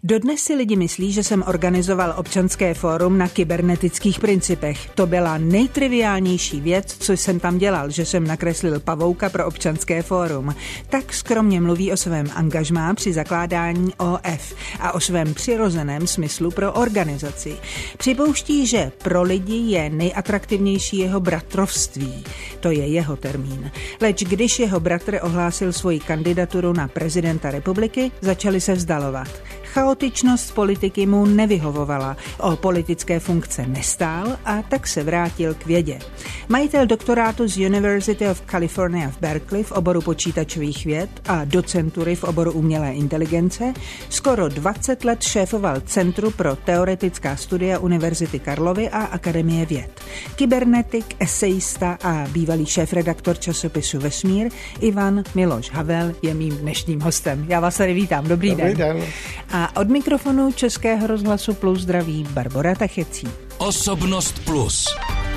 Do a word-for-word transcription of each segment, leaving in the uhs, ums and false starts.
Dodnes si lidi myslí, že jsem organizoval občanské fórum na kybernetických principech. To byla nejtriviálnější věc, co jsem tam dělal, že jsem nakreslil pavouka pro občanské fórum. Tak skromně mluví o svém angažmá při zakládání O F a o svém přirozeném smyslu pro organizaci. Připouští, že pro lidi je nejatraktivnější jeho bratrovství. To je jeho termín. Leč když jeho bratr ohlásil svoji kandidaturu na prezidenta republiky, začali se vzdalovat. Chaotičnost politiky mu nevyhovovala, o politické funkce nestál a tak se vrátil k vědě. Majitel doktorátu z University of California v Berkeley v oboru počítačových věd a docentury v oboru umělé inteligence skoro dvacet let šéfoval Centru pro teoretická studia Univerzity Karlovy a Akademie věd. Kybernetik, esejista a bývalý šéfredaktor časopisu Vesmír Ivan Miloš Havel je mým dnešním hostem. Já vás tady vítám. Dobrý, Dobrý den. den. A od mikrofonu Českého rozhlasu Plus zdraví Barbora Tachecí. Osobnost Plus.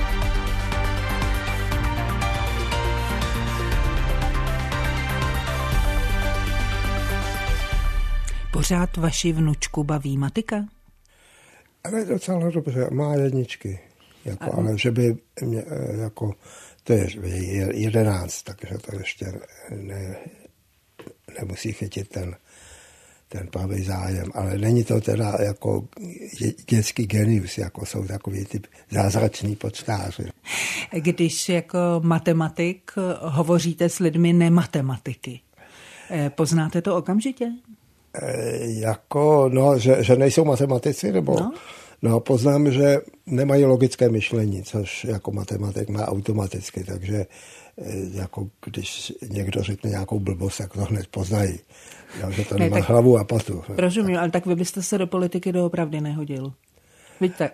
Pořád vaši vnučku baví matika? Ale docela dobře, má jedničky. Jako, ale že by mě, jako, to je jedenáct, takže to ještě ne, nemusí chytit ten ten pravý zájem, ale není to teda jako dětský genius, jako jsou takový typ zázrační počtáři. Když jako matematik hovoříte s lidmi nematematiky, poznáte to okamžitě? E, jako, no, že, že nejsou matematici, nebo? No. No, poznám, že nemají logické myšlení, což jako matematik má automaticky, takže jako když někdo řekne nějakou blbost, tak to hned poznají. Já, že to ne, nemá tak hlavu a patu. Rozumím, ale tak vy byste se do politiky doopravdy nehodil. Víte,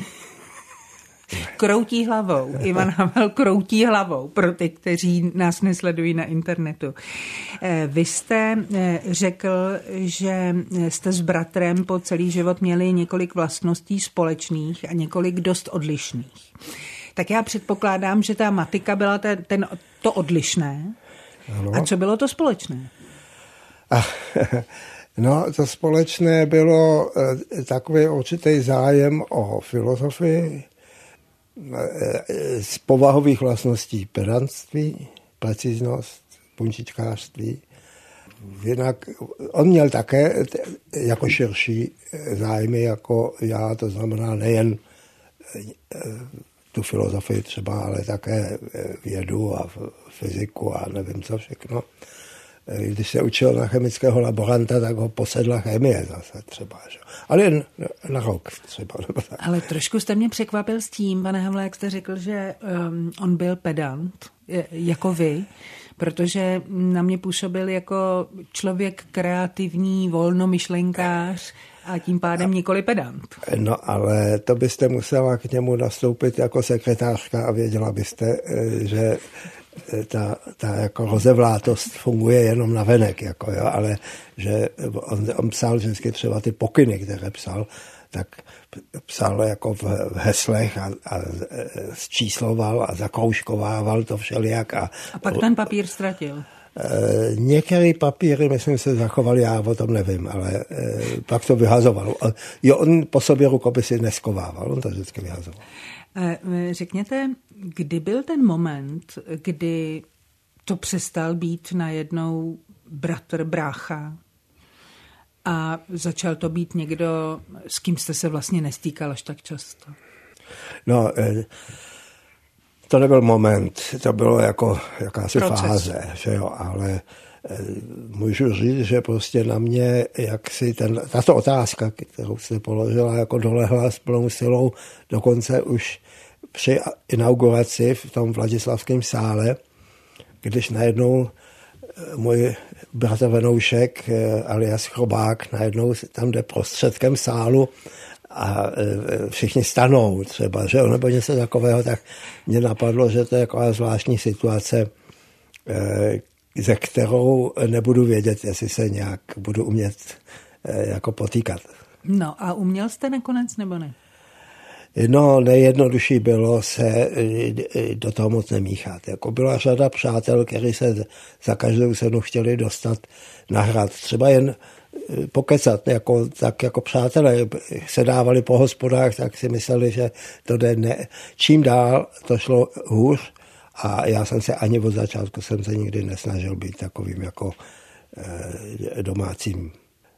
kroutí hlavou. Ivan Havel kroutí hlavou pro ty, kteří nás nesledují na internetu. Vy jste řekl, že jste s bratrem po celý život měli několik vlastností společných a několik dost odlišných. Tak já předpokládám, že ta matika byla ten, ten, to odlišné. Ano. A co bylo to společné? No, to společné bylo takový určitý zájem o filozofii, z povahových vlastností pedantství, preciznost, puntičkářství. Jinak on měl také jako širší zájmy jako já, to znamená nejen tu filozofii třeba, ale také vědu a fyziku a nevím co všechno. Když se učil na chemického laboranta, tak ho posedla chemie zase třeba. Že? Ale jen na rok třeba. Ale trošku jste mě překvapil s tím, pane Havle, jak jste řekl, že um, on byl pedant, jako vy, protože na mě působil jako člověk kreativní, volnomyšlenkář a tím pádem nikoli pedant. No ale to byste musela k němu nastoupit jako sekretářka a věděla byste, že ta, ta jako rozevlátost funguje jenom na venek, jako jo, ale že on, on psal vždycky třeba ty pokyny, které psal, tak psal jako v, v heslech a, a zčísloval a zakroužkovával to všelijak. A, a pak ten papír ztratil. E, některé papíry, myslím, se zachovaly, já o tom nevím, ale e, pak to vyhazoval. Jo, on po sobě rukopisy neskovával, on to vždycky vyhazoval. Řekněte, kdy byl ten moment, kdy to přestal být najednou bratr, brácha a začal to být někdo, s kým jste se vlastně nestýkal až tak často? No, to nebyl moment, to bylo jako jakási proces. Fáze, že jo, ale můžu říct, že prostě na mě jaksi ten, tato otázka, kterou jste položila, jako dolehla s plnou silou, dokonce už při inauguraci v tom Vladislavském sále, když najednou můj bratr Venoušek alias Chrobák najednou tam jde prostředkem sálu a všichni stanou třeba, že nebo něco takového, tak mě napadlo, že to je taková zvláštní situace, ze kterou nebudu vědět, jestli se nějak budu umět jako potýkat. No a uměl jste nakonec nebo ne? No, nejjednodušší bylo se do toho moc nemíchat. Jako byla řada přátel, kteří se za každou cenu chtěli dostat na hrad. Třeba jen pokecat, jako, tak jako přátelé se dávali po hospodách, tak si mysleli, že to jde ne. Čím dál to šlo hůř a já jsem se ani od začátku jsem se nikdy nesnažil být takovým jako eh, domácím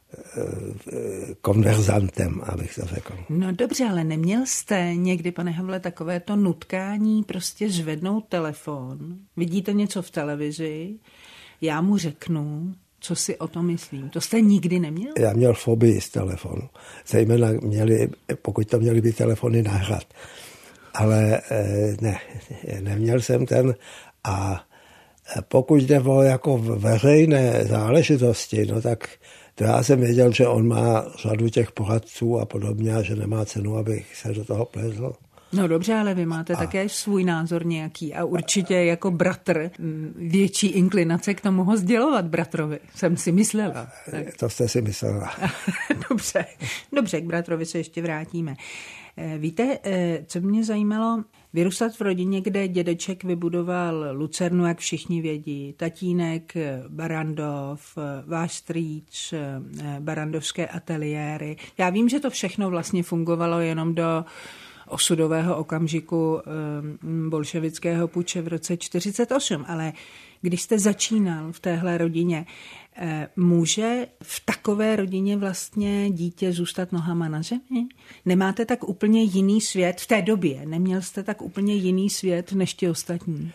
konverzantem, abych to řekl. No dobře, ale neměl jste někdy, pane Havle, takové to nutkání prostě zvednout telefon, vidíte něco v televizi, já mu řeknu, co si o tom myslím. To jste nikdy neměl? Já měl fobii z telefonu. Zejména měli, pokud to měly být telefony na hrad. Ale ne, neměl jsem ten a pokud jde o jako veřejné záležitosti, no tak to já jsem věděl, že on má řadu těch poradců a podobně a že nemá cenu, abych se do toho plezl. No dobře, ale vy máte a... také svůj názor nějaký a určitě jako bratr větší inklinace k tomu ho sdělovat bratrovi, jsem si myslela. Tak. To jste si myslela. Dobře, dobře, k bratrovi se ještě vrátíme. Víte, co mě zajímalo, vyrůstat v rodině, kde dědeček vybudoval lucernu, jak všichni vědí, tatínek Barandov, váš strýč, barandovské ateliéry. Já vím, že to všechno vlastně fungovalo jenom do osudového okamžiku bolševického puče v roce čtyřicet osm, ale když jste začínal v téhle rodině, může v takové rodině vlastně dítě zůstat nohama na zemi? Nemáte tak úplně jiný svět v té době? Neměl jste tak úplně jiný svět než ti ostatní?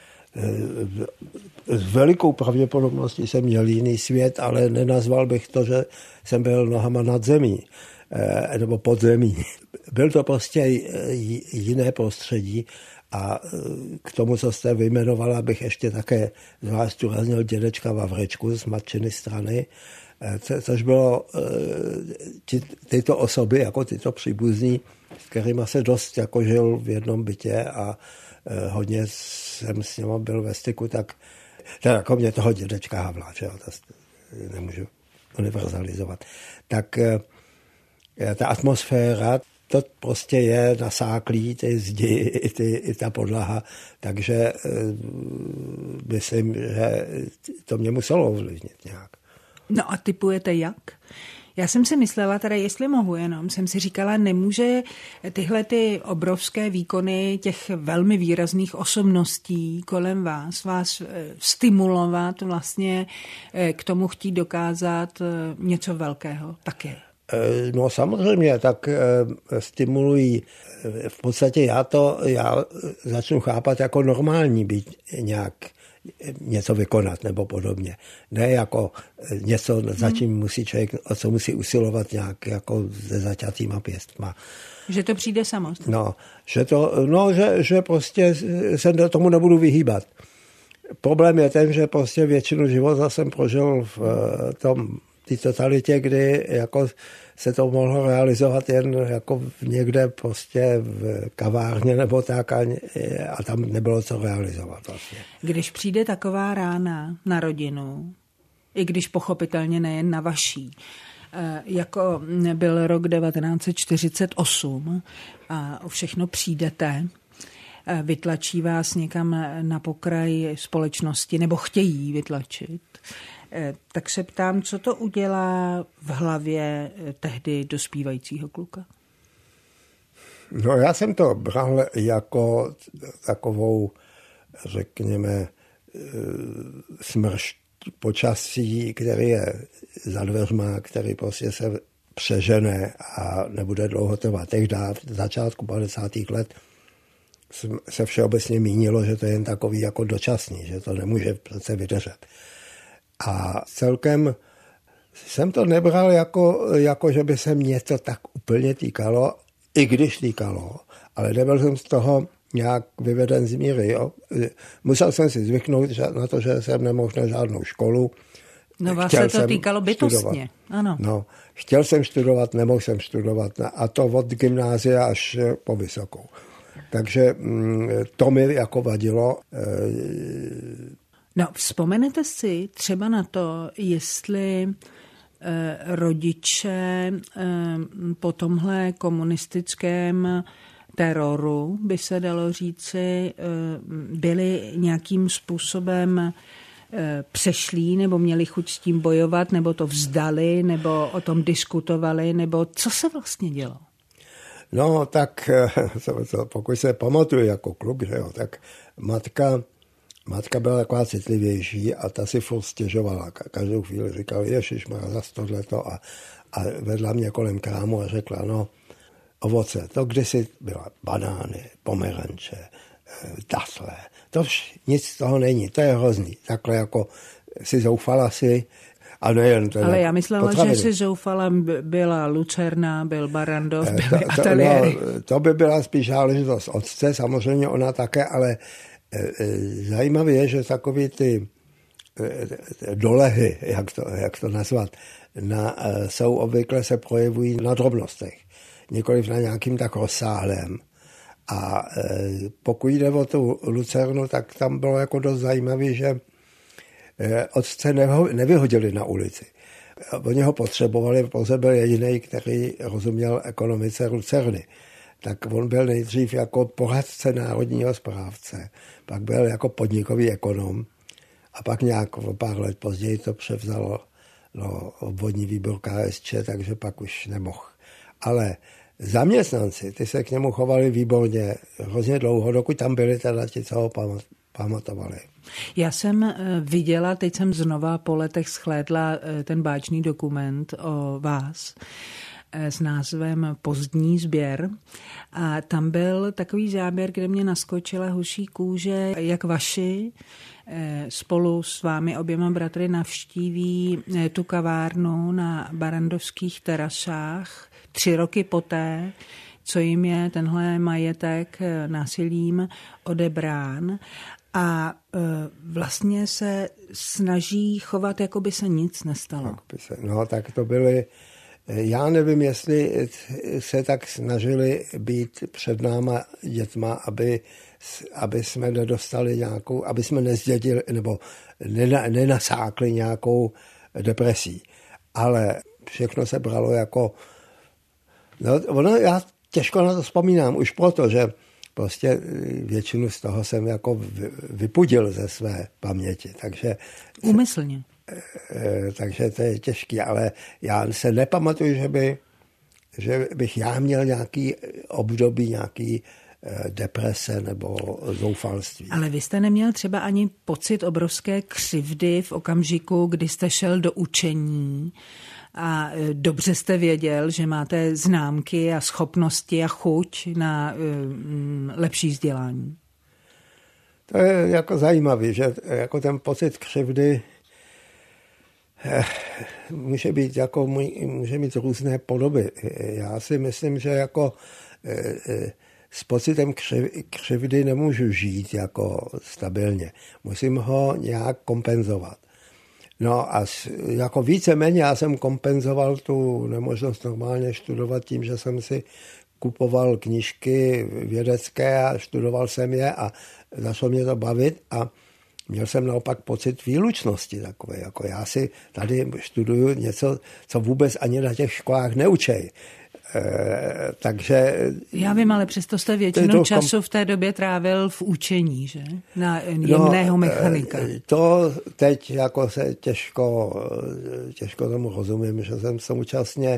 S velikou pravděpodobností jsem měl jiný svět, ale nenazval bych to, že jsem byl nohama nad zemí nebo pod zemí. Byl to prostě jiné prostředí a k tomu, co jste vyjmenovala, bych ještě také zvlášť zdůraznil dědečka Vavrečku z matčiny strany, což bylo ty, tyto osoby, jako tyto příbuzní, s kterými se dost jako žil v jednom bytě a hodně jsem s nimi byl ve styku, tak teda jako mě toho dědečka Havla, že jo, to nemůžu univerzalizovat. Tak ta atmosféra, to prostě je nasáklý, ty zdi, ty, i ta podlaha, takže e, myslím, že to mě muselo ovlivnit nějak. No a tipujete jak? Já jsem si myslela, teda jestli mohu jenom, jsem si říkala, nemůže tyhle ty obrovské výkony těch velmi výrazných osobností kolem vás, vás stimulovat vlastně k tomu chtít dokázat něco velkého také. No samozřejmě, tak stimulují. V podstatě já to já začnu chápat jako normální být nějak něco vykonat nebo podobně. Ne jako něco, za čím musí člověk, o co musí usilovat nějak jako se zaťatýma pěstma. Že to přijde samo. No, že, to, no že, že prostě se tomu nebudu vyhýbat. Problém je ten, že prostě většinu života jsem prožil v tom té totalitě, kdy jako se to mohlo realizovat jen jako někde prostě v kavárně nebo tak a, a tam nebylo co realizovat vlastně. Když přijde taková rána na rodinu, i když pochopitelně nejen na vaší, jako byl rok devatenáct set čtyřicet osm a o všechno přijdete, vytlačí vás někam na pokraj společnosti nebo chtějí vytlačit, tak se ptám, co to udělá v hlavě tehdy dospívajícího kluka? No já jsem to bral jako takovou, řekněme, smršť počasí, který je za dveřma, který prostě se přežene a nebude dlouho trvat. Tehdy v začátku padesátých let se všeobecně mínilo, že to je jen takový jako dočasný, že to nemůže přece vydržet. A celkem jsem to nebral jako, jako, že by se mě to tak úplně týkalo, i když týkalo, ale nebyl jsem z toho nějak vyveden z míry. Jo. Musel jsem si zvyknout na to, že jsem nemohl na žádnou školu. No vás se to týkalo bytostně, ano. No, chtěl jsem studovat, nemohl jsem studovat a to od gymnázia až po vysokou. Takže to mi jako vadilo. No, vzpomenete si třeba na to, jestli eh, rodiče eh, po tomhle komunistickém teroru, by se dalo říci, eh, byli nějakým způsobem přešlí, nebo měli chuť s tím bojovat, nebo to vzdali, nebo o tom diskutovali, nebo co se vlastně dělo? No tak pokud se pamatuju jako kluk, že jo, tak matka, matka byla taková citlivější a ta si furt stěžovala. Každou chvíli říkala, ježišmarja, zas tohleto a, a vedla mě kolem krámu a řekla, no ovoce, to kdysi byla banány, pomeranče, dasle, to vš, nic z toho není, to je hrozný. Takhle jako si zoufala si. A nejen teda ale já myslela, potraviny. Že si zoufala byla Lucerna, byl Barrandov, byly to, to, ateliéry. No, to by byla spíš záležitost otce, samozřejmě ona také, ale e, e, zajímavé je, že takový ty e, dolehy, jak to, jak to nazvat, na, e, jsou obvykle se projevují na drobnostech, nikoliv na nějakým tak rozsáhlém. A e, pokud jde o tu Lucernu, tak tam bylo jako dost zajímavé, že otce nevyhodili na ulici. Oni ho potřebovali, pouze byl jediný, který rozuměl ekonomice Lucerny. Tak on byl nejdřív jako poradce národního správce, pak byl jako podnikový ekonom a pak nějak o pár let později to převzalo no, obvodní výbor K S Č, takže pak už nemohl. Ale zaměstnanci, ty se k němu chovali výborně hrozně dlouho, dokud tam byli teda ti, co ho pamatovali. Já jsem viděla, teď jsem znova po letech shlédla ten báječný dokument o vás s názvem Pozdní sběr a tam byl takový záběr, kde mě naskočila huší kůže, jak vaši spolu s vámi oběma bratry navštíví tu kavárnu na Barrandovských terasách tři roky poté, co jim je tenhle majetek násilím odebrán. A e, vlastně se snaží chovat, jako by se nic nestalo. Se, no tak to byly, já nevím, jestli se tak snažili být před náma dětma, aby, aby jsme nedostali nějakou, aby jsme nezdědili, nebo nenasákli nějakou depresí. Ale všechno se bralo jako, no ono, já těžko na to vzpomínám, už proto, že prostě většinu z toho jsem jako vypudil ze své paměti. Takže, úmyslně. Takže to je těžké, ale já se nepamatuju, že, by, že bych já měl nějaký období, nějaký deprese nebo zoufalství. Ale vy jste neměl třeba ani pocit obrovské křivdy v okamžiku, kdy jste šel do učení a dobře jste věděl, že máte známky a schopnosti a chuť na um, lepší vzdělání? To je jako zajímavé, že jako ten pocit křivdy eh, může být jako, může mít různé podoby. Já si myslím, že jako eh, eh, s pocitem křivdy nemůžu žít jako stabilně. Musím ho nějak kompenzovat. No a jako víceméně já jsem kompenzoval tu nemožnost normálně studovat tím, že jsem si kupoval knížky vědecké a studoval jsem je a začalo mě to bavit a měl jsem naopak pocit výlučnosti takové, jako já si tady studuju něco, co vůbec ani na těch školách neučej. E, takže... Já vím, ale přesto jste většinu to, času v té době trávil v učení, že? Na jemného no, mechanika. To teď jako se těžko, těžko tomu rozumím, že jsem současně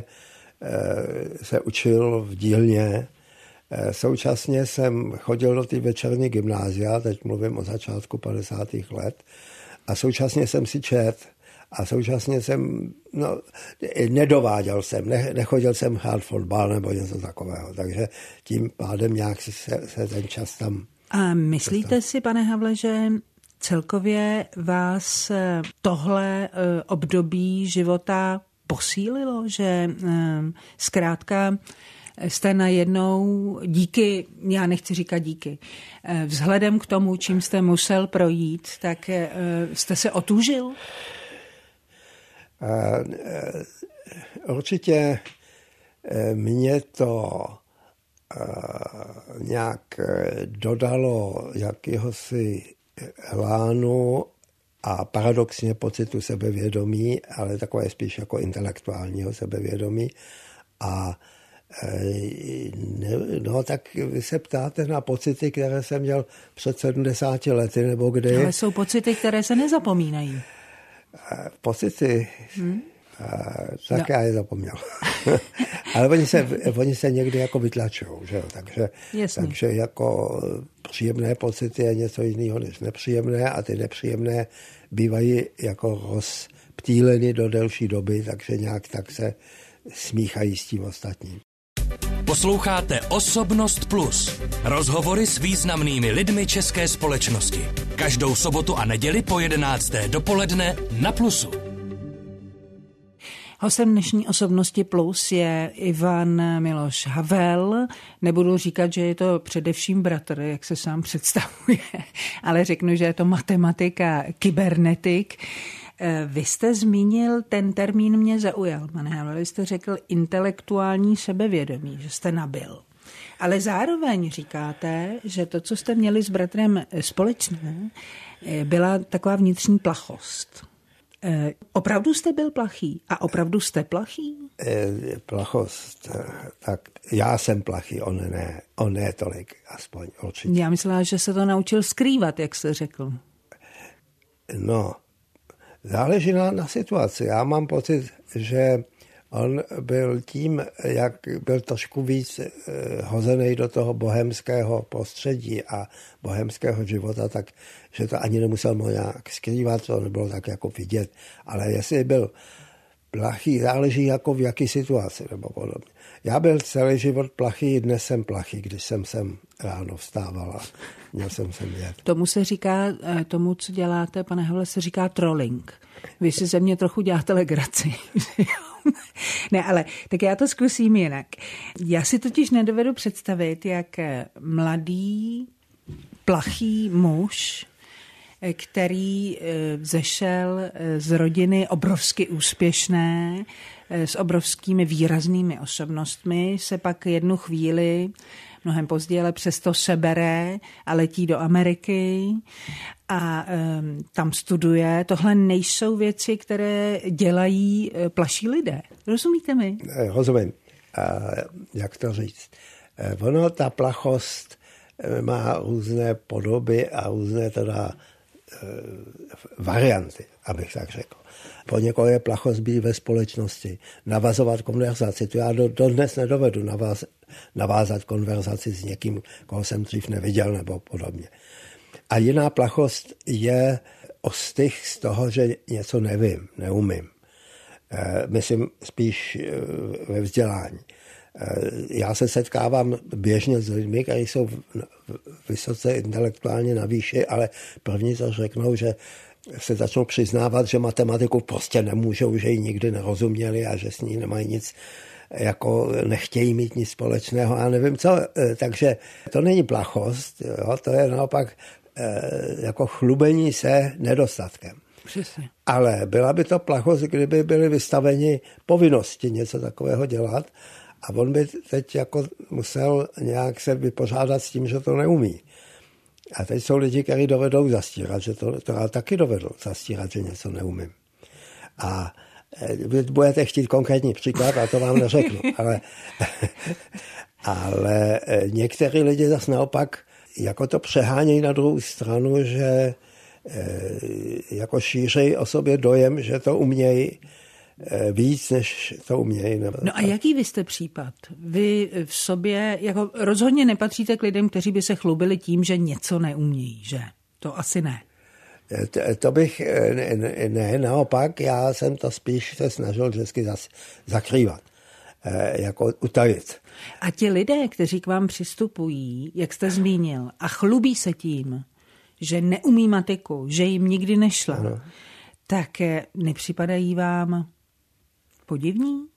se učil v dílně, současně jsem chodil do té večerní gymnázia, teď mluvím o začátku padesátých let, a současně jsem si čet, a současně jsem, no, nedováděl jsem, ne, nechodil jsem hrát fotbal nebo něco takového, takže tím pádem nějak se, se ten čas tam... A myslíte si, pane Havle, že celkově vás tohle období života posílilo, že zkrátka jste najednou díky, já nechci říkat díky, vzhledem k tomu, čím jste musel projít, tak jste se otůžil? Určitě mě to nějak dodalo jakéhosi hlánu a paradoxně pocitu sebevědomí, ale takové spíš jako intelektuálního sebevědomí. A No, tak vy se ptáte na pocity, které jsem měl před sedmdesáti lety, nebo kdy. Ale jsou pocity, které se nezapomínají. Pocity, hmm? tak no. Já je zapomněl. Ale oni se, oni se někdy jako vytlačují, že jo? Takže, takže jako příjemné pocity je něco jiného než nepříjemné a ty nepříjemné bývají jako rozptýleny do delší doby, takže nějak tak se smíchají s tím ostatním. Posloucháte Osobnost Plus. Rozhovory s významnými lidmi české společnosti. Každou sobotu a neděli po jedenácté dopoledne na Plusu. Hostem dnešní Osobnosti Plus je Ivan Miloš Havel. Nebudu říkat, že je to především bratr, jak se sám představuje, ale řeknu, že je to matematik a kybernetik. Vy jste zmínil, ten termín mě zaujal, pane Havel, vy jste řekl intelektuální sebevědomí, že jste nabyl. Ale zároveň říkáte, že to, co jste měli s bratrem společné, byla taková vnitřní plachost. Opravdu jste byl plachý? A opravdu jste plachý? Plachost, tak já jsem plachý, on ne, on ne tolik, aspoň určitě. Já myslela, že se to naučil skrývat, jak jste řekl. No, záleží na, na situaci. Já mám pocit, že on byl tím, jak byl trošku víc eh, hozený do toho bohemského prostředí a bohemského života, tak že to ani nemusel mu nějak skrývat, to nebylo tak jako vidět. Ale jestli byl plachý, záleží jako v jaký situaci nebo podobně. Já byl celý život plachý, dnes jsem plachý, když jsem sem ráno vstávala. Měl jsem sem jet. Tomu se říká, tomu, co děláte, pane Havle, se říká trolling. Vy si ze mě trochu děláte legraci. Ne, ale tak já to zkusím jinak. Já si totiž nedovedu představit, jak mladý, plachý muž, který vzešel z rodiny obrovsky úspěšné, s obrovskými výraznými osobnostmi, se pak jednu chvíli, mnohem později, ale přesto sebere a letí do Ameriky a um, tam studuje. Tohle nejsou věci, které dělají plaší lidé. Rozumíte mi? Rozumím. A jak to říct? Ono, ta plachost má různé podoby a různé teda varianty, abych tak řekl. Po někoho je plachost být ve společnosti, navazovat konverzaci. To já do, dodnes nedovedu navaz, navázat konverzaci s někým, koho jsem dřív neviděl nebo podobně. A jiná plachost je ostych z toho, že něco nevím, neumím. E, myslím spíš e, ve vzdělání. E, já se setkávám běžně s lidmi, kteří jsou vysoce intelektuálně na výši, ale první to řeknou, že se začnou přiznávat, že matematiku prostě nemůžou, že ji nikdy nerozuměli a že s ní nemají nic, jako nechtějí mít nic společného a nevím co. Takže to není plachost, jo, to je naopak jako chlubení se nedostatkem. Přesně. Ale byla by to plachost, kdyby byli vystaveni povinnosti něco takového dělat a on by teď jako musel nějak se vypořádat s tím, že to neumí. A teď jsou lidi, kteří dovedou zastírat, že to, to já taky dovedu zastírat, že něco neumím. A vy budete chtít konkrétní příklad a to vám neřeknu. Ale, ale někteří lidi zase naopak jako to přehánějí na druhou stranu, že jako šířejí o sobě dojem, že to umějí víc, než to umějí. No a jaký vy jste případ? Vy v sobě jako rozhodně nepatříte k lidem, kteří by se chlubili tím, že něco neumějí, že? To asi ne. To, to bych, ne, ne, naopak, já jsem to spíš se snažil vždycky zas, zakrývat, jako utajit. A ti lidé, kteří k vám přistupují, jak jste zmínil, a chlubí se tím, že neumí matiku, že jim nikdy nešla, ano. Tak nepřipadají vám podivní?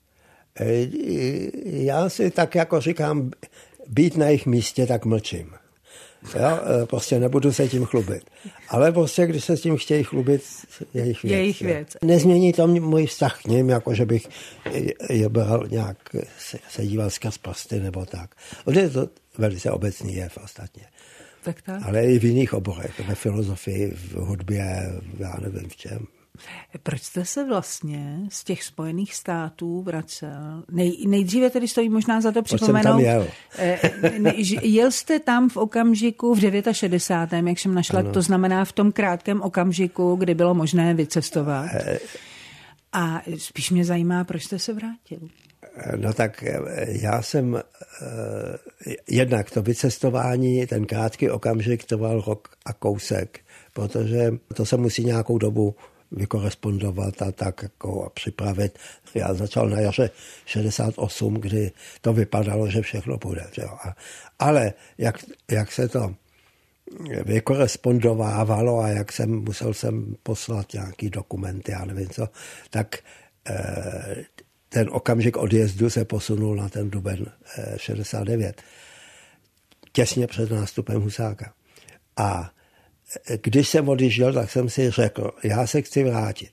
Já si tak jako říkám, být na jejich místě, tak mlčím. Jo? Prostě nebudu se tím chlubit. Ale prostě, když se s tím chtějí chlubit, jejich věc. Jejich věc. Nezmění to můj vztah k ním, jako že bych je bral nějak, se, se díval skrz prsty nebo tak. Je to velice obecný jev ostatně. Tak tak. Ale i v jiných oborech, ve filozofii, v hudbě, já nevím v čem. Proč jste se vlastně z těch Spojených států vracel? Nej, nejdříve tedy stojí možná za to připomenout. Proč jsem tam jel? Jel jste tam v okamžiku v šedesátém devátém, jak jsem našla, ano. To znamená v tom krátkém okamžiku, kdy bylo možné vycestovat. A spíš mě zajímá, proč jste se vrátil. No tak já jsem, jednak to vycestování, ten krátký okamžik trval rok a kousek, protože to se musí nějakou dobu vykorespondovat a tak jako a připravit. Já začal na jaře šedesát osm, kdy to vypadalo, že všechno půjde. Že jo. A, ale jak, jak se to vykorespondovávalo a jak jsem musel jsem poslat nějaký dokumenty, já nevím co, tak eh, ten okamžik odjezdu se posunul na ten duben eh, šedesát devět. Těsně před nástupem Husáka. A když jsem odjížděl, tak jsem si řekl, já se chci vrátit.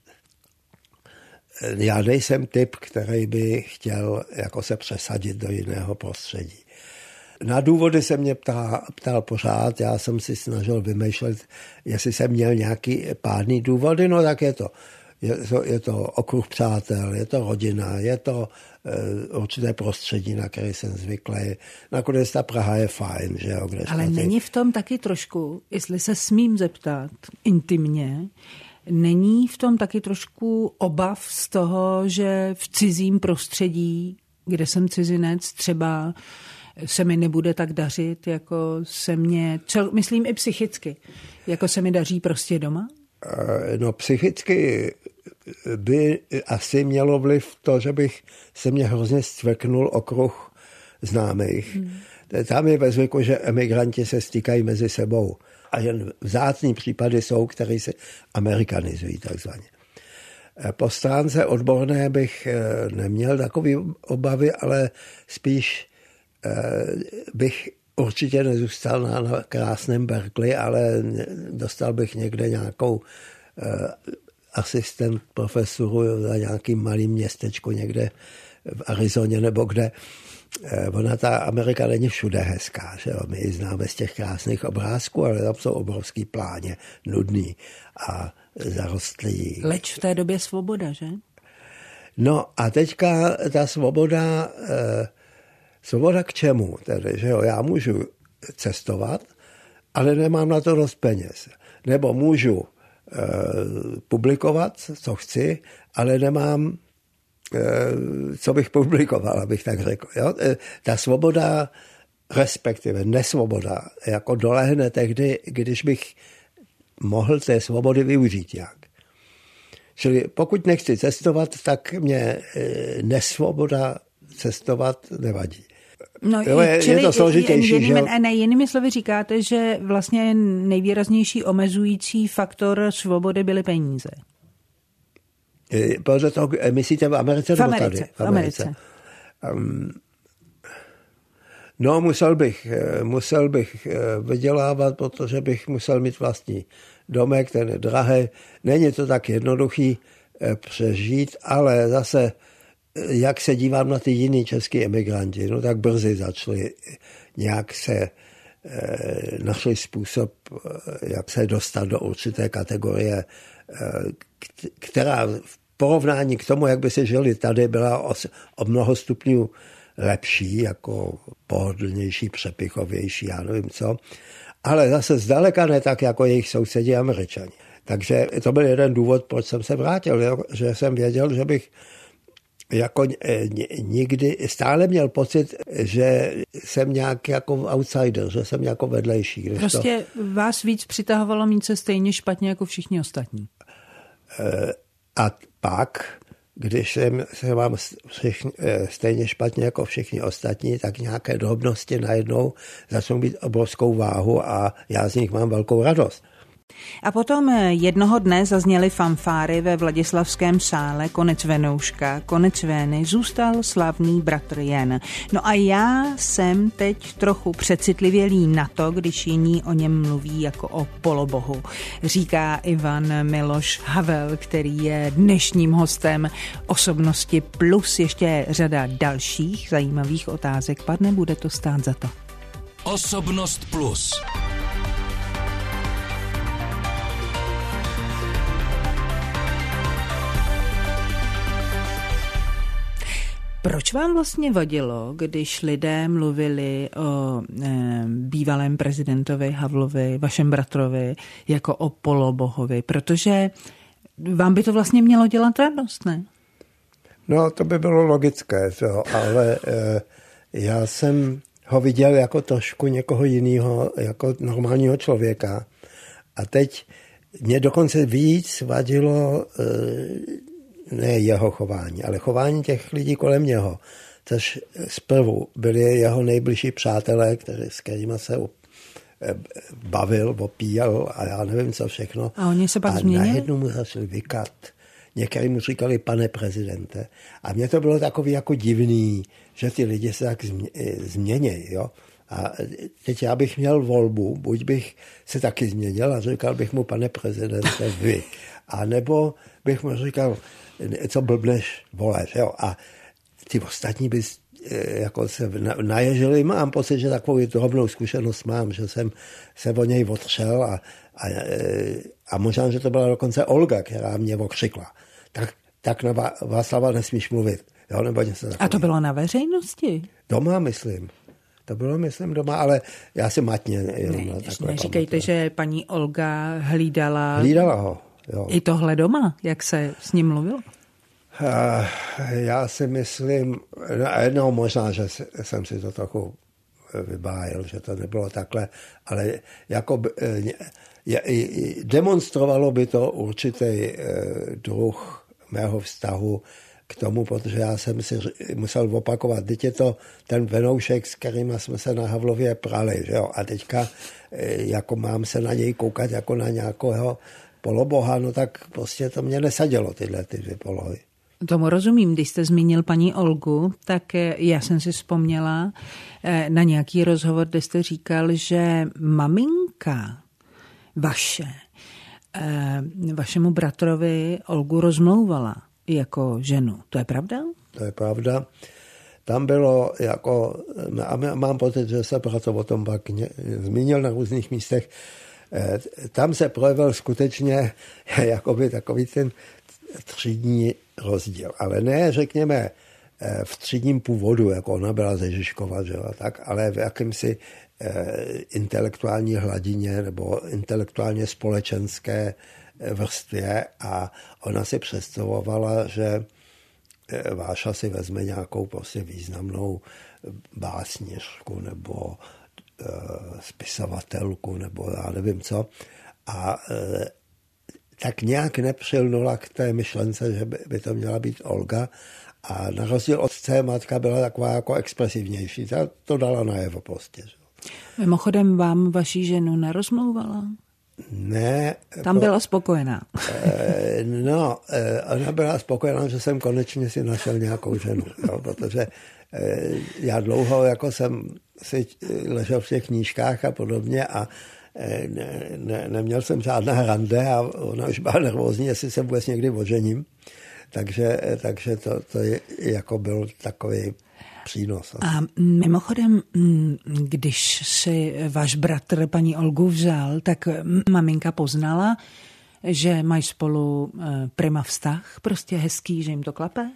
Já nejsem typ, který by chtěl jako se přesadit do jiného prostředí. Na důvody se mě ptal, ptal pořád, já jsem si snažil vymýšlet, jestli jsem měl nějaký pádný důvody, no tak je to. Je to, je to okruh přátel, je to rodina, je to uh, určité prostředí, na které jsem zvyklý. Nakonec ta Praha je fajn, že jo. Ale není v tom taky trošku, jestli se smím zeptat intimně, není v tom taky trošku obav z toho, že v cizím prostředí, kde jsem cizinec, třeba se mi nebude tak dařit, jako se mě, myslím i psychicky, jako se mi daří prostě doma? No psychicky by asi mělo vliv to, že bych se mě hrozně stveknul okruh známých. Hmm. Tam je ve zvyku, že emigranti se stýkají mezi sebou. A jen vzácný případy jsou, které se amerikanizují takzvaně. Po stránce odborné bych neměl takové obavy, ale spíš bych určitě nezůstal na, na krásném Berkeley, ale dostal bych někde nějakou eh, asistent profesoru za nějakým malým městečku někde v Arizoně nebo kde. Eh, ona, ta Amerika není všude hezká, že jo? My ji známe z těch krásných obrázků, ale tam jsou obrovský pláně, nudný a zarostlý. Leč v té době svoboda, že? No a teďka ta svoboda... Eh, Svoboda k čemu? Tedy, že jo, já můžu cestovat, ale nemám na to dost peněz. Nebo můžu e, publikovat, co chci, ale nemám, e, co bych publikoval, abych tak řekl. Jo? E, ta svoboda, respektive nesvoboda, jako dolehne tehdy, když bych mohl té svobody využít nějak. Čili pokud nechci cestovat, tak mě e, nesvoboda cestovat nevadí. No, jo, je, je to složitější, jen, že jo? Ne, jinými slovy říkáte, že vlastně nejvýraznější omezující faktor svobody byly peníze. Protože to, myslíte v Americe? V Americe. Tady? V Americe. Americe. Um, no, musel bych, musel bych vydělávat, protože bych musel mít vlastní domek, ten je drahý. Není to tak jednoduchý přežít, ale zase jak se dívám na ty jiný český emigranti, no tak brzy začali nějak se e, našli způsob, jak se dostat do určité kategorie, e, která v porovnání k tomu, jak by se žili tady, byla o, o mnoho stupňů lepší, jako pohodlnější, přepichovější, já nevím co, ale zase zdaleka ne tak, jako jejich sousedi Američani. Takže to byl jeden důvod, proč jsem se vrátil, že jsem věděl, že bych jako nikdy stále měl pocit, že jsem nějak jako outsider, že jsem jako vedlejší. Prostě to... vás víc přitahovalo mít se stejně špatně jako všichni ostatní. A pak, když jsem se mám všichni, stejně špatně jako všichni ostatní, tak nějaké drobnosti najednou začnou být obrovskou váhu a já z nich mám velkou radost. A potom jednoho dne zazněly fanfáry ve Vladislavském sále, konec venouška, konec vény, zůstal slavný bratr Jen. No a já jsem teď trochu přecitlivělý na to, když jiní o něm mluví jako o polobohu. Říká Ivan Miloš Havel, který je dnešním hostem Osobnosti plus ještě řada dalších zajímavých otázek. Padne, bude to stát za to. Osobnost plus. Proč vám vlastně vadilo, když lidé mluvili o e, bývalém prezidentovi Havlovi, vašem bratrovi, jako o polobohovi? Protože vám by to vlastně mělo dělat radost, ne? No, to by bylo logické, to, ale e, já jsem ho viděl jako trošku někoho jiného, jako normálního člověka. A teď mě dokonce víc vadilo e, ne jeho chování, ale chování těch lidí kolem něho. Což zprvu byli jeho nejbližší přátelé, kteří, s kterými se bavil, opíjel a já nevím co všechno. A oni se pak a změnili? A najednou mu začali vykat. Někteří mu říkali pane prezidente. A mně to bylo takový jako divný, že ty lidi se tak změní. Jo? A teď já bych měl volbu, buď bych se taky změnil a říkal bych mu pane prezidente vy. A nebo bych mu říkal, co blbneš, vole. Jo? A ty ostatní by jako se naježili. Mám pocit, že takovou drobnou zkušenost mám, že jsem se o něj otřel a, a, a možná, že to byla dokonce Olga, která mě okřikla. Tak, tak na Václava nesmíš mluvit. Jo? Nebo něco a to bylo na veřejnosti? Doma, myslím. To bylo, myslím, doma, ale já si matně. Ne, neříkejte, pamatuju. Že paní Olga hlídala... Hlídala ho, jo. I tohle doma, jak se s ním mluvilo? Uh, já si myslím, no, no možná, že jsem si to trochu vybájil, že to nebylo takhle, ale jako je, je, demonstrovalo by to určitý druh mého vztahu k tomu, protože já jsem si musel opakovat, teď je to ten venoušek, s kterým jsme se na Havlově prali, že jo? A teďka jako mám se na něj koukat jako na nějakého poloboha, no tak prostě to mě nesadilo, tyhle ty dvě polohy. Tomu rozumím, když jste zmínil paní Olgu, tak já jsem si vzpomněla na nějaký rozhovor, kde jste říkal, že maminka vaše, vašemu bratrovi Olgu rozmlouvala jako ženu. To je pravda? To je pravda. Tam bylo jako, a mám pocit, že se proto o tom pak zmínil na různých místech, tam se projevil skutečně jakoby takový ten třídní rozdíl. Ale ne, řekněme, v třídním původu, jako ona byla ze Žižkova, že jo, tak, ale v jakýmsi intelektuální hladině nebo intelektuálně společenské vrstvě a ona si představovala, že Váša si vezme nějakou prostě významnou básnířku nebo uh, spisovatelku nebo já nevím co. A uh, tak nějak nepřilnula k té myšlence, že by, by to měla být Olga. A na rozdíl od té matka byla taková jako expresivnější. Ta to dala najevo prostě. Mimochodem vám vaši ženu nerozmlouvala? Ne. Tam byla spokojená. E, no, e, ona byla spokojená, že jsem konečně si našel nějakou ženu. Jo, protože e, já dlouho jako jsem si ležel v těch knížkách a podobně a e, ne, ne, neměl jsem žádná rande a ona už byla nervózní, jestli se vůbec někdy ožením. Takže, takže to, to je, jako byl takový přínos. A mimochodem, když si váš bratr paní Olgu vzal, tak maminka poznala, že mají spolu prima vztah, prostě hezký, že jim to klape?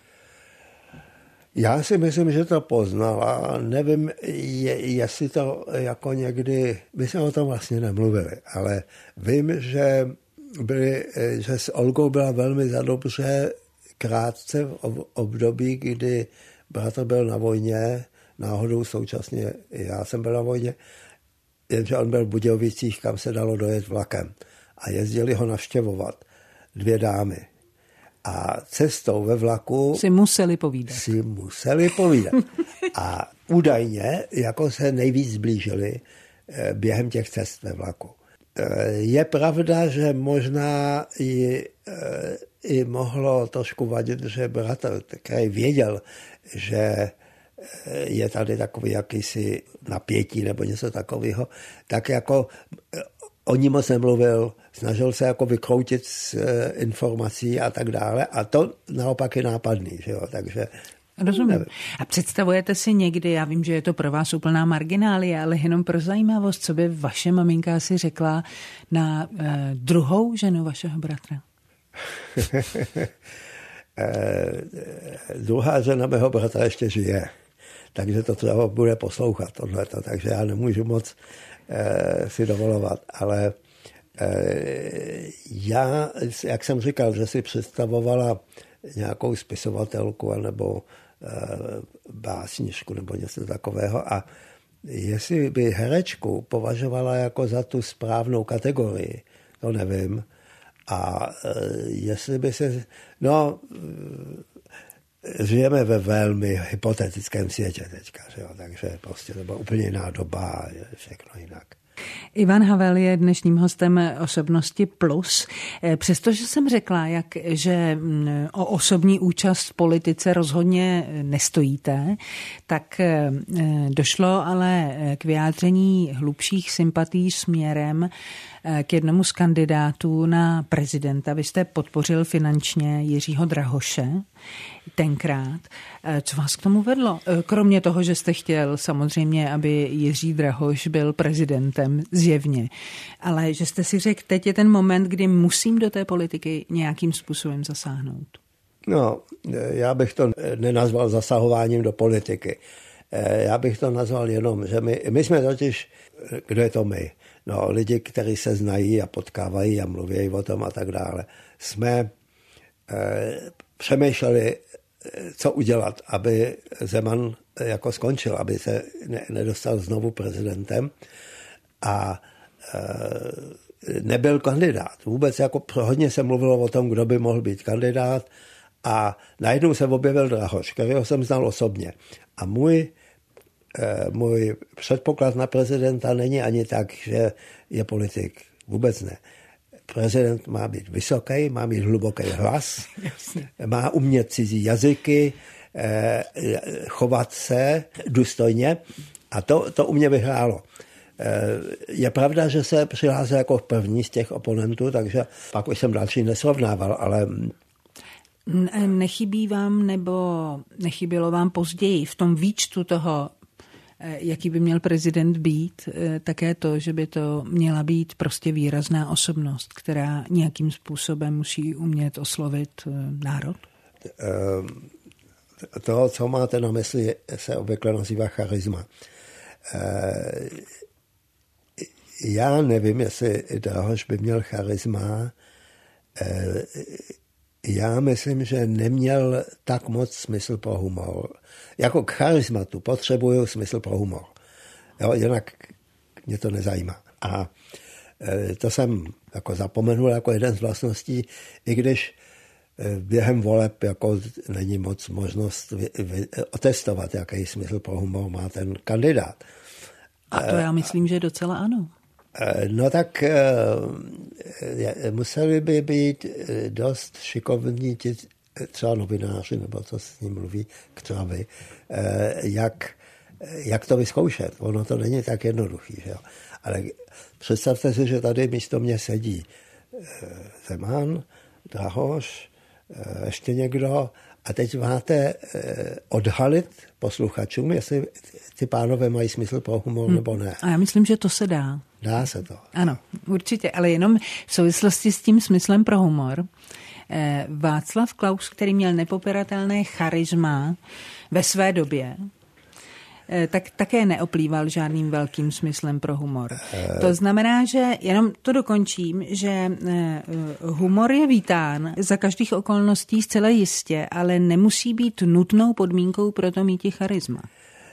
Já si myslím, že to poznala. Nevím, je, jestli to jako někdy, my jsme o tom vlastně nemluvili, ale vím, že, byli, že s Olgou byla velmi zadobře krátce v období, kdy bratr byl na vojně, náhodou současně já jsem byl na vojně, jenže on byl v Budějovicích, kam se dalo dojet vlakem. A jezdili ho navštěvovat dvě dámy. A cestou ve vlaku si museli povídat. Si museli povídat. A údajně jako se nejvíc zblížili během těch cest ve vlaku. Je pravda, že možná i, i mohlo trošku vadit, že bratr, který věděl, že je tady takový jakýsi napětí nebo něco takového, tak jako o ní moc nemluvil, snažil se jako vykroutit z informací a tak dále a to naopak je nápadný, že jo, takže rozumím. Nevím. A představujete si někdy, já vím, že je to pro vás úplná marginálie, ale jenom pro zajímavost, co by vaše maminka si řekla na eh, druhou ženu vašeho bratra? Eh, druhá žena mého bratra ještě žije, takže to třeba bude poslouchat tohleto, takže já nemůžu moc eh, si dovolovat, ale eh, já, jak jsem říkal, že si představovala nějakou spisovatelku nebo eh, básničku nebo něco takového a jestli by herečku považovala jako za tu správnou kategorii, to nevím. A jestli by se... No, žijeme ve velmi hypotetickém světě teďka, že jo? Takže prostě to byla úplně jiná doba a všechno jinak. Ivan Havel je dnešním hostem Osobnosti Plus. Přestože jsem řekla, jak, že o osobní účast v politice rozhodně nestojíte, tak došlo ale k vyjádření hlubších sympatí směrem k jednomu z kandidátů na prezidenta. Vy jste podpořil finančně Jiřího Drahoše tenkrát. Co vás k tomu vedlo? Kromě toho, že jste chtěl samozřejmě, aby Jiří Drahoš byl prezidentem, zjevně. Ale že jste si řekl, teď je ten moment, kdy musím do té politiky nějakým způsobem zasáhnout. No, já bych to nenazval zasahováním do politiky. Já bych to nazval jenom, že my, my jsme totiž, kdo je to my? No, lidi, kteří se znají a potkávají a mluví o tom a tak dále. Jsme eh, přemýšleli, co udělat, aby Zeman jako skončil, aby se ne, nedostal znovu prezidentem a e, nebyl kandidát. Vůbec jako hodně se mluvilo o tom, kdo by mohl být kandidát a najednou se objevil Drahoš, kterého jsem znal osobně. A můj, e, můj předpoklad na prezidenta není ani tak, že je politik. Vůbec ne. Prezident má být vysoký, má mít hluboký hlas, má umět cizí jazyky, chovat se důstojně a to, to u mě vyhrálo. Je pravda, že se přihlásil jako první z těch oponentů, takže pak už jsem další nesrovnával, ale... Nechybí vám nebo nechybělo vám později v tom výčtu toho, jaký by měl prezident být, také to, že by to měla být prostě výrazná osobnost, která nějakým způsobem musí umět oslovit národ? To, co máte na mysli, se obvykle nazývá charisma. Já nevím, jestli Drahoš by měl charisma. Já myslím, že neměl tak moc smysl pro humor. Jako k charismatu potřebuju smysl pro humor. Jo, jinak mě to nezajímá. A to jsem jako zapomenul jako jeden z vlastností, i když během voleb jako není moc možnost vy, vy, otestovat, jaký smysl pro humor má ten kandidát. A to já myslím, že docela ano. No tak museli by být dost šikovní ti třeba novináři, nebo co s ním mluví, třeba vy, jak, jak to vyzkoušet. Ono to není tak jednoduchý. Že jo? Ale představte si, že tady místo mě sedí Zeman, Drahoš, ještě někdo a teď máte odhalit posluchačům, jestli ty pánové mají smysl pro humor hmm. nebo ne. A já myslím, že to se dá. Dá se to. Ano, určitě, ale jenom v souvislosti s tím smyslem pro humor. Václav Klaus, který měl nepopiratelné charisma ve své době, tak také neoplýval žádným velkým smyslem pro humor. To znamená, že, jenom to dokončím, že humor je vítán za každých okolností zcela jistě, ale nemusí být nutnou podmínkou pro to mít i charisma.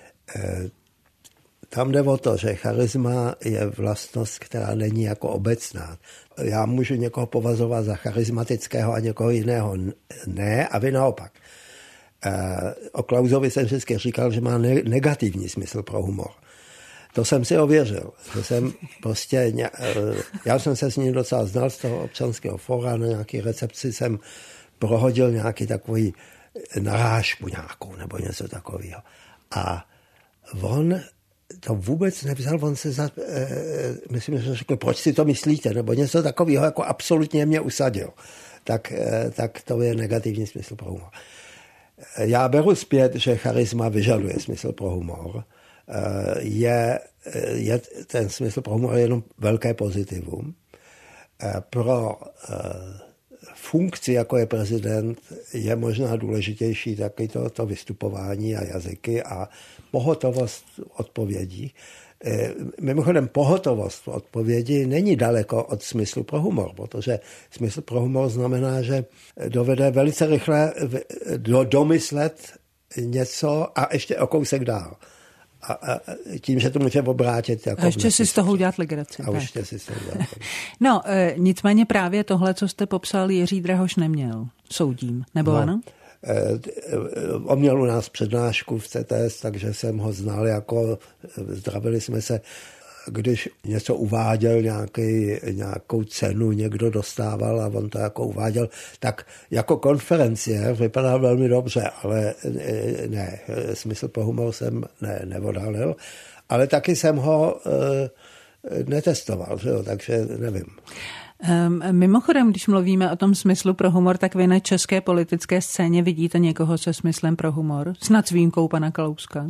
Tam jde o to, že charisma je vlastnost, která není jako obecná. Já můžu někoho považovat za charismatického a někoho jiného ne a vy naopak. O Klausovi jsem vždycky říkal, že má negativní smysl pro humor. To jsem si ověřil. Že jsem prostě, já jsem se s ním docela znal z toho občanského fóra, na nějaký recepci jsem prohodil nějaký takový narážku nějakou nebo něco takového. A on to vůbec nevzal, on se za, eh, myslím, že řekl, proč si to myslíte, nebo něco takového, jako absolutně mě usadil. Tak, eh, tak to je negativní smysl pro humor. Já beru zpět, že charisma vyžaduje smysl pro humor. Eh, je, je ten smysl pro humor jenom velké pozitivum. Eh, pro eh, funkci, jako je prezident, je možná důležitější taky to, to vystupování a jazyky a pohotovost odpovědí. Mimochodem pohotovost odpovědi není daleko od smyslu pro humor, protože smysl pro humor znamená, že dovede velice rychle do, domyslet něco a ještě o kousek dál. A, a tím, že to může obrátit. Jako a ještě si z toho udělat legraci. A ještě si z toho udělat legraci. No, e, nicméně právě tohle, co jste popsal, Jiří Drahoš neměl, soudím, nebo no, ano? E, on měl u nás přednášku v C T S, takže jsem ho znal, jako zdravili jsme se. Když něco uváděl, nějaký, nějakou cenu někdo dostával a on to jako uváděl, tak jako konferenciér vypadal velmi dobře, ale ne, smysl pro humor jsem ne, neodhalil, ale taky jsem ho e, netestoval, že jo, takže nevím. Mimochodem, když mluvíme o tom smyslu pro humor, tak vy na české politické scéně vidíte někoho se smyslem pro humor? Snad s výjimkou pana Kalouska?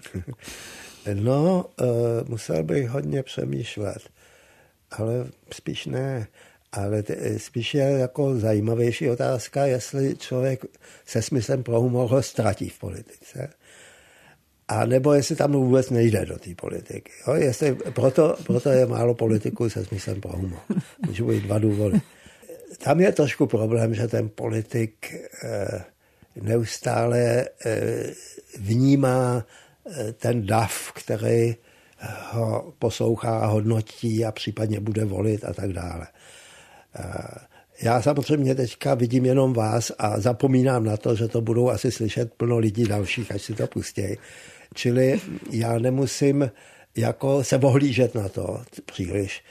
No, uh, musel bych hodně přemýšlet, ale spíš ne. Ale t- spíš je jako zajímavější otázka, jestli člověk se smyslem pro humor ho ztratí v politice. A nebo jestli tam vůbec nejde do té politiky. Jo? Jestli, proto, proto je málo politiků se smyslem pro humor. Můžu být dva důvody. Tam je trošku problém, že ten politik uh, neustále uh, vnímá ten dav, který ho poslouchá, hodnotí a případně bude volit a tak dále. Já samozřejmě teďka vidím jenom vás a zapomínám na to, že to budou asi slyšet plno lidí dalších, až si to pustějí. Čili já nemusím jako se ohlížet na to příliš,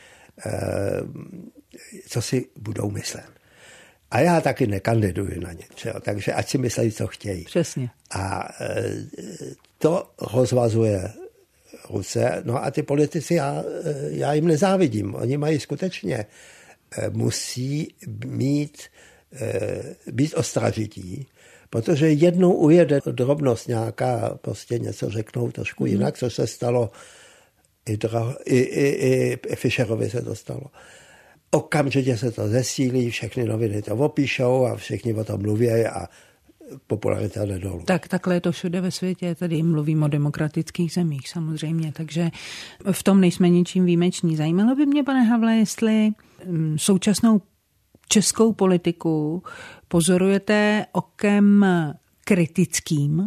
co si budou myslet. A já taky nekandiduji na ně, takže ať si myslí, co chtějí. Přesně. A to rozvazuje ruce. No a ty politici, já, já jim nezávidím. Oni mají skutečně, musí mít, být ostražití, protože jednou ujede drobnost nějaká, prostě něco řeknou trošku jinak, což se stalo i, dra, i, i, i Fischerovi se to stalo. Okamžitě se to zesílí, všechny noviny to opíšou a všichni o tom mluví a popularita jde dolů. Tak takhle je to všude ve světě, tady mluvím o demokratických zemích samozřejmě, takže v tom nejsme ničím výjimeční. Zajímalo by mě, pane Havle, jestli současnou českou politiku pozorujete okem kritickým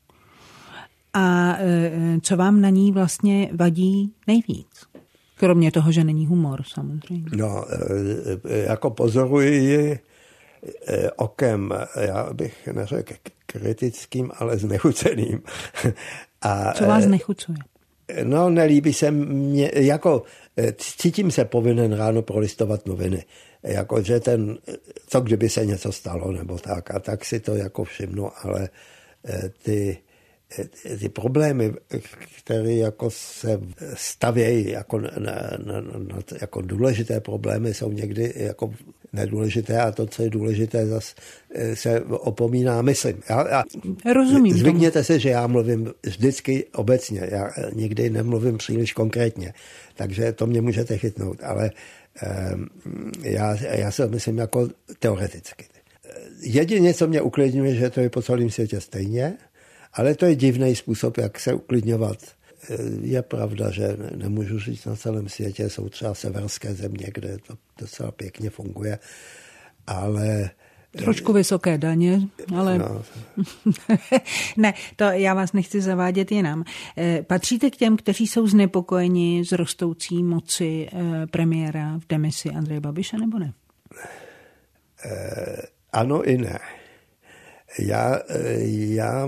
a co vám na ní vlastně vadí nejvíc? Kromě toho, že není humor, samozřejmě. No, jako pozoruji okem, já bych neřekl kritickým, ale znechuceným. A, co vás znechucuje? No, nelíbí se mě, jako cítím se povinen ráno prolistovat noviny. Jako, že ten, co kdyby se něco stalo, nebo tak, a tak si to jako všimnu, ale ty ty problémy, které jako se stavějí jako, na, na, na, jako důležité problémy, jsou někdy jako nedůležité a to, co je důležité, zase se opomíná, myslím. Já, já, Rozumím. Zvykněte se, že já mluvím vždycky obecně, já nikdy nemluvím příliš konkrétně, takže to mě můžete chytnout, ale um, já, já se myslím jako teoreticky. Jedině, co mě uklidňuje, že to je po celém světě stejně, ale to je divný způsob, jak se uklidňovat. Je pravda, že nemůžu říct na celém světě, jsou třeba severské země, kde to docela pěkně funguje, ale... Trošku vysoké daně, ale... No. Ne, to já vás nechci zavádět jinam. Patříte k těm, kteří jsou znepokojeni z rostoucí moci premiéra v demisi Andreje Babiše, nebo ne? Eh, ano i ne. Já, já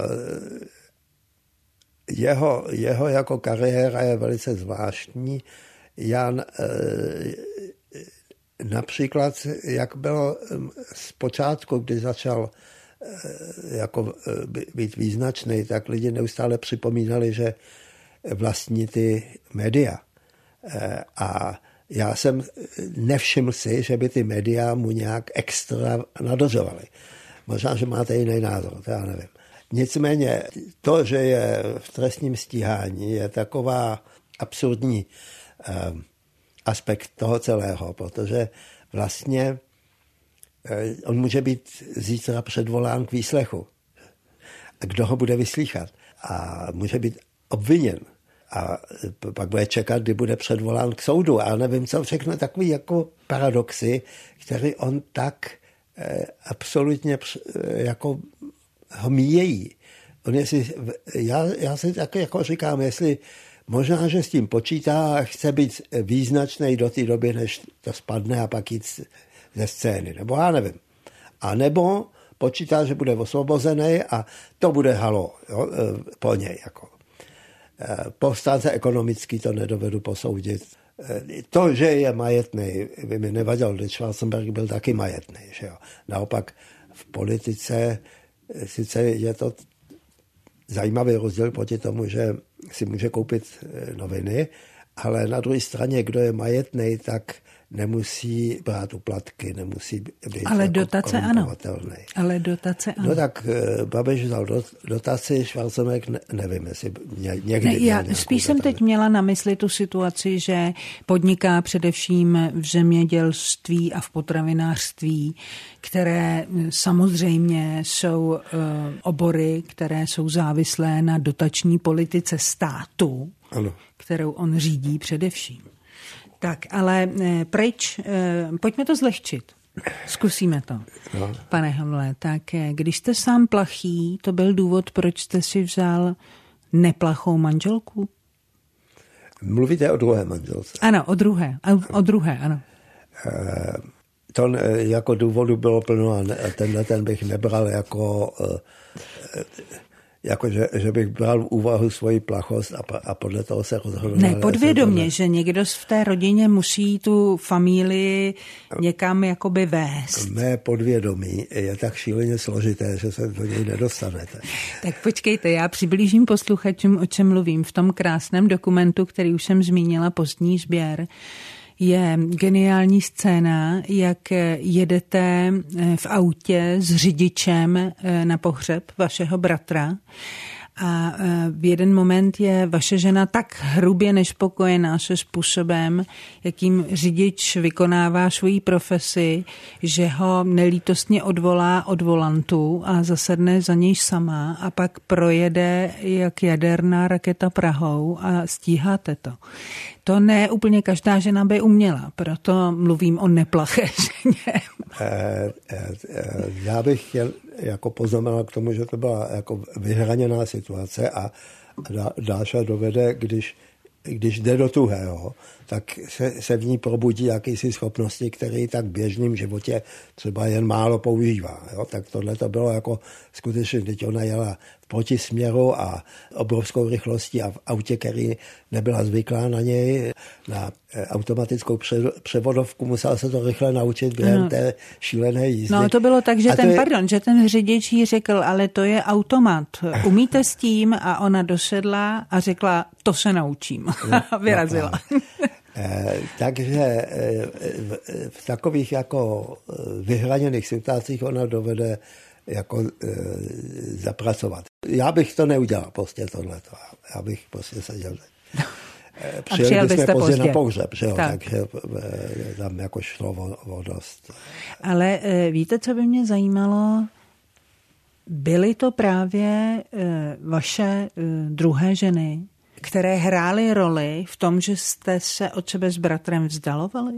jeho, jeho jako kariéra je velice zvláštní. Já například, jak bylo zpočátku, kdy začal jako být význačný, tak lidi neustále připomínali, že vlastní ty média. A já jsem nevšiml si, že by ty média mu nějak extra nadořovaly. Možná, že máte jiný názor, to já nevím. Nicméně to, že je v trestním stíhání, je taková absurdní eh, aspekt toho celého, protože vlastně On může být zítra předvolán k výslechu. A kdo ho bude vyslýchat? A může být obviněn. A pak bude čekat, kdy bude předvolán k soudu. A nevím, co všechno takový jako paradoxy, které on tak eh, absolutně eh, jako ho míjejí. On jestli, já, já si tak jako říkám, jestli možná, že s tím počítá a chce být význačný do té doby, než to spadne a pak jít ze scény. Nebo já nevím. A nebo počítá, že bude osvobozený a to bude halo jo, po něj. Jako. Po stránce ekonomicky to nedovedu posoudit. To, že je majetný, by mi nevadilo, když Schwarzenberg byl taky majetný. Že jo. Naopak v politice sice je to zajímavý rozdíl proti tomu, že si může koupit noviny, ale na druhé straně, kdo je majetný, tak nemusí brát uplatky, nemusí být ale jako dotace ano. Ale dotace ano. No tak Babiš vzal dotaci, Schwarzenberg ne, nevím, jestli někdy ne, já spíš jsem teď měla na mysli tu situaci, že podniká především v zemědělství a v potravinářství, které samozřejmě jsou obory, které jsou závislé na dotační politice státu, ano. kterou on řídí především. Tak, ale pryč, pojďme to zlehčit. Zkusíme to, no. Pane Hamle. Tak když jste sám plachý, to byl důvod, proč jste si vzal neplachou manželku? Mluvíte o druhé manželce? Ano, o druhé, o druhé, ano. To jako důvodu bylo plno a tenhle ten bych nebral jako... Jako, že, že bych bral v úvahu svoji plachost a, a podle toho se rozhodl. Ne, podvědomě, že někdo v té rodině musí tu familii někam jakoby vést. Mé podvědomí je tak šíleně složité, že se do něj nedostanete. Tak počkejte, já přiblížím posluchačům, o čem mluvím. V tom krásném dokumentu, který už jsem zmínila, Pozdní sběr, je geniální scéna, jak jedete v autě s řidičem na pohřeb vašeho bratra a v jeden moment je vaše žena tak hrubě nespokojená se způsobem, jakým řidič vykonává svoji profesi, že ho nelítostně odvolá od volantu a zasedne za něj sama a pak projede jak jaderná raketa Prahou a stíháte to. To ne úplně každá žena by uměla, proto mluvím o neplaché ženě. Já bych chtěl jako poznamenal k tomu, že to byla jako vyhraněná situace a Dáša dovede, když, když jde do tuhého, tak se, se v ní probudí jakýsi schopnosti, které tak v běžném životě třeba jen málo používá. Jo? Tak tohle to bylo jako skutečně, teď ona jela v protisměru a obrovskou rychlostí a v autě, který nebyla zvyklá na něj, na automatickou převodovku, musela se to rychle naučit během no. té šílené jízdy. No to bylo tak, že a ten, je... pardon, že ten řidič jí řekl, ale to je automat, umíte s tím? A ona dosedla a řekla, to se naučím. A vyrazila. No, takže v takových jako vyhraněných situacích ona dovede jako zapracovat. Já bych to neudělal prostě tohleto. Já bych prostě seděl. Přijeli bychom pozdě na pohřeb, že jo? Tak. Takže tam jako šlo o, o dost. Ale víte, co by mě zajímalo? Byly to právě vaše druhé ženy, které hrály roli v tom, že jste se od sebe s bratrem vzdalovali?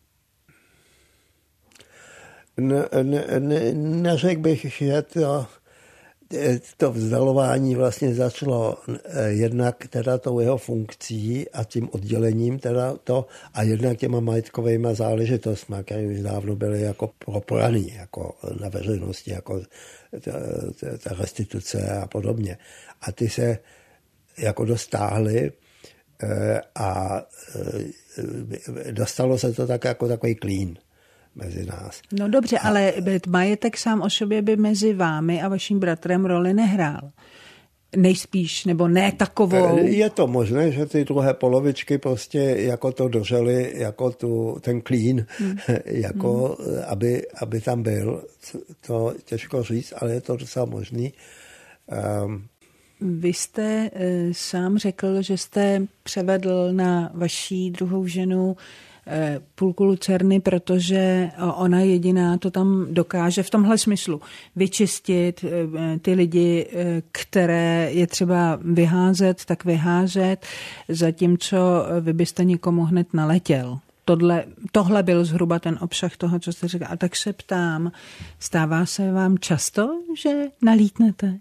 Ne, ne, ne, neřekl bych, že to, to vzdalování vlastně začalo jednak teda tou jeho funkcí a tím oddělením teda to a jednak těma majetkovými záležitostmi, které už dávno byly jako propraný jako na veřejnosti, jako ta, ta restituce a podobně. A ty se jako dostáhli a dostalo se to tak jako takový klín mezi nás. No dobře, a... ale majetek sám o sobě by mezi vámi a vaším bratrem roli nehrál. Nejspíš, nebo ne takovou. Je to možné, že ty druhé polovičky prostě jako to dožely, jako tu, ten klín, hmm. jako hmm. Aby, aby tam byl. To těžko říct, ale je to docela možný. Um, Vy jste e, sám řekl, že jste převedl na vaší druhou ženu půlku lucerny, protože ona jediná to tam dokáže v tomhle smyslu vyčistit ty lidi, které je třeba vyházet, tak vyházet, zatímco vy byste nikomu hned naletěl. Tohle, tohle byl zhruba ten obsah toho, co jste říkal. A tak se ptám, stává se vám často, že nalítnete?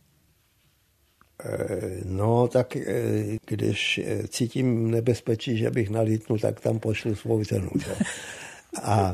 No, tak když cítím nebezpečí, že bych nalítnul, tak tam pošlu svou cenu. A, a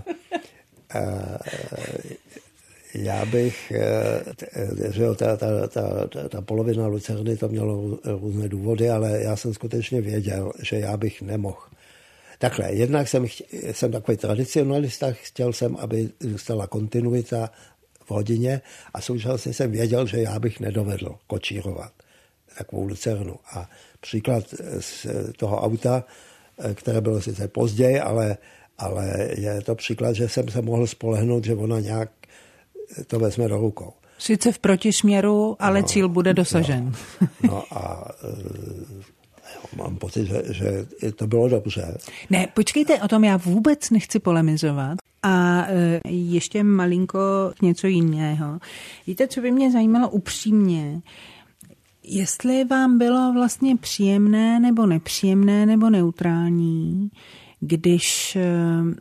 já bych, že ta, ta, ta, ta polovina lucerny to mělo různé důvody, ale já jsem skutečně věděl, že já bych nemohl. Takhle, jednak jsem, jsem takový tradicionalista, chtěl jsem, aby zůstala kontinuita v rodině a současně jsem věděl, že já bych nedovedl kočírovat takovou lucernu. A příklad z toho auta, které bylo sice později, ale, ale je to příklad, že jsem se mohl spolehnout, že ona nějak to vezme do rukou. Sice v protisměru, ale no, cíl bude dosažen. No, no a mám pocit, že, že to bylo dobře. Ne, počkejte, o tom já vůbec nechci polemizovat. A e, ještě malinko něco jiného. Víte, co by mě zajímalo upřímně? Jestli vám bylo vlastně příjemné nebo nepříjemné nebo neutrální, když e, e,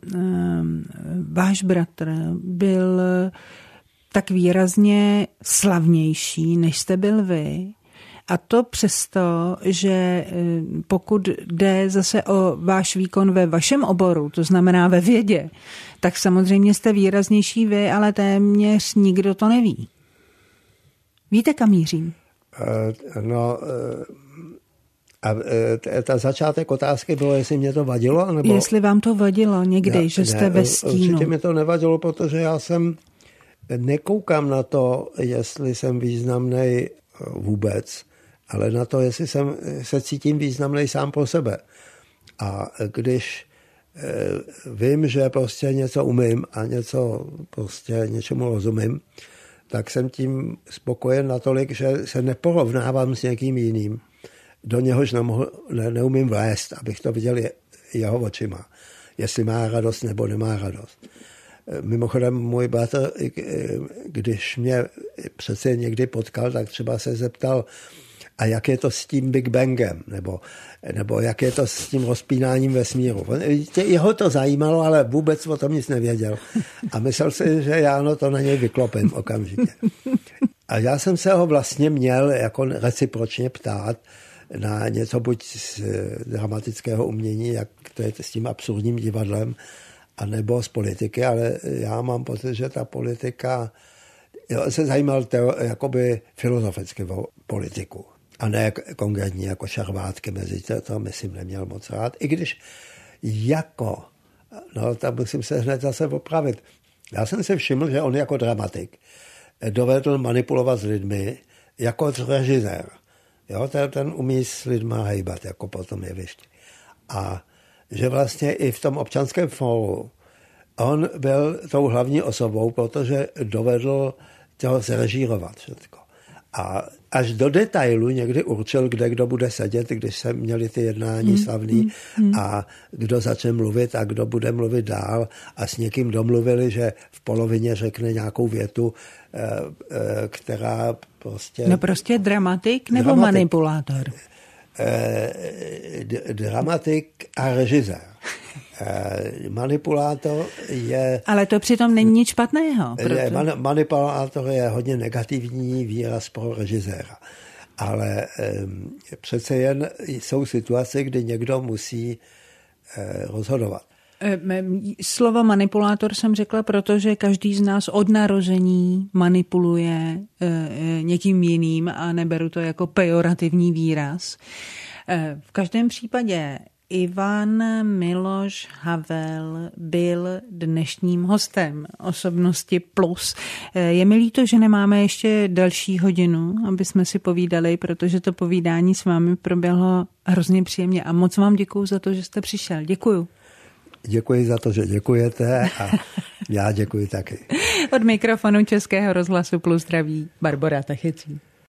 váš bratr byl tak výrazně slavnější, než jste byl vy. A to přesto, že pokud jde zase o váš výkon ve vašem oboru, to znamená ve vědě, tak samozřejmě jste výraznější vy, ale téměř nikdo to neví. Víte, kam mířím? Uh, no, uh, a uh, ta začátek otázky bylo, jestli mě to vadilo? Nebo... Jestli vám to vadilo někdy, ne, že jste ne, ve stínu. Určitě mi to nevadilo, protože já jsem nekoukám na to, jestli jsem významný vůbec, ale na to, jestli jsem, se cítím významný sám pro sebe. A když e, vím, že prostě něco umím a něco prostě něčemu rozumím, tak jsem tím spokojen natolik, že se neporovnávám s někým jiným. Do něhož nemohu, ne, neumím vlézt, abych to viděl jeho očima. Jestli má radost nebo nemá radost. Mimochodem můj bratr, když mě přece někdy potkal, tak třeba se zeptal, a jak je to s tím Big Bangem, nebo, nebo jak je to s tím rozpínáním vesmíru. Jeho to zajímalo, ale vůbec o tom nic nevěděl. A myslel si, že já no to na něj vyklopím okamžitě. A já jsem se ho vlastně měl jako recipročně ptát na něco buď z dramatického umění, jak to je s tím absurdním divadlem, a nebo z politiky, ale já mám pocit, že ta politika, jo, se zajímal teo, jakoby filozoficky o politiku a ne konkrétní jako šarvátky mezi to, to myslím neměl moc rád, i když jako, no tam musím se hned zase opravit. Já jsem si všiml, že on jako dramatik dovedl manipulovat s lidmi jako režisér. Jo, ten, ten umí s lidma hejbat, jako potom jevišti. A že vlastně i v tom občanském fóru on byl tou hlavní osobou, protože dovedl toho zrežírovat všechno. A až do detailu někdy určil, kde kdo bude sedět, když se měli ty jednání hmm. slavný hmm. a kdo začne mluvit a kdo bude mluvit dál a s někým domluvili, že v polovině řekne nějakou větu, která prostě... No prostě dramatik nebo dramatik, manipulátor? Dramatik a režisér. Manipulátor je... Ale to přitom není nic špatného. Proto... Je, man, manipulátor je hodně negativní výraz pro režiséra. Ale um, přece jen jsou situace, kdy někdo musí uh, rozhodovat. Slovo manipulátor jsem řekla, protože každý z nás od narození manipuluje někým jiným a neberu to jako pejorativní výraz. V každém případě Ivan Miloš Havel byl dnešním hostem Osobnosti Plus. Je mi líto, že nemáme ještě další hodinu, aby jsme si povídali, protože to povídání s vámi proběhlo hrozně příjemně a moc vám děkuju za to, že jste přišel. Děkuju. Děkuji za to, že děkujete a já děkuji taky. Od mikrofonu Českého rozhlasu Plus zdraví Barbora Tachecí.